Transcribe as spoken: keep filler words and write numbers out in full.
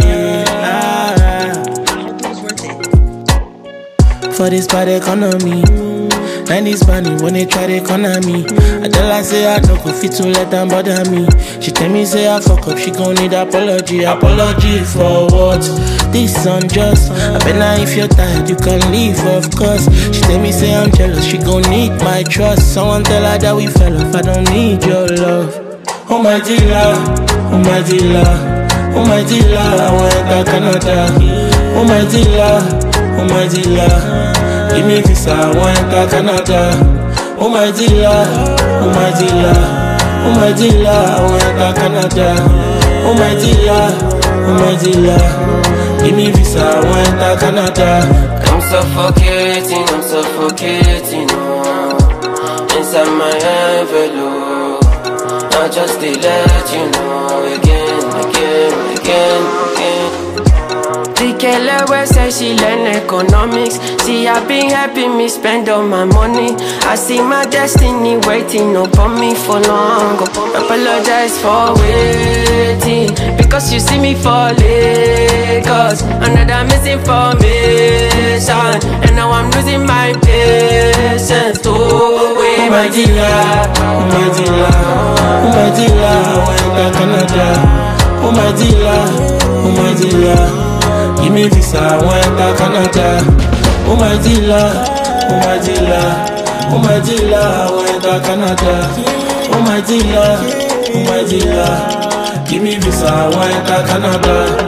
For this bad economy, and this money when they try to corner me. I tell her say I don't go fit to let them bother me. She tell me say I fuck up, she gon' need apology. Apology for what? This unjust. I bet now if you're tired you can leave, of course. She tell me say I'm jealous, she gon' need my trust. Someone tell her that we fell off, I don't need your love. Oh my dealer, oh my dealer, oh my dealer, I want enter Canada. Oh my dealer, oh my dealer, give me visa, I want enter Canada. Oh my dealer, oh my dealer, oh my dealer, I want enter Canada. Oh my dealer, oh my dealer, give me visa, I want enter Canada. I'm suffocating, I'm suffocating, oh, inside my envelope. I just to let you know again, again, again, again. The girl always say she learn economics. She have been helping me spend all my money. I see my destiny waiting upon me for long. Apologize for waiting, because you see me for Lagos. Another misinformation, and now I'm losing my patience. Oh, oh my dealer, oh my dealer, oh my dealer, I want enter Canada. Oh my dealer, oh my dealer, give me visa, I want enter Canada. Oh my dealer, oh my dealer, oh my dealer, I want enter Canada. Oh my dealer, oh my dealer, give me visa, I want enter Canada.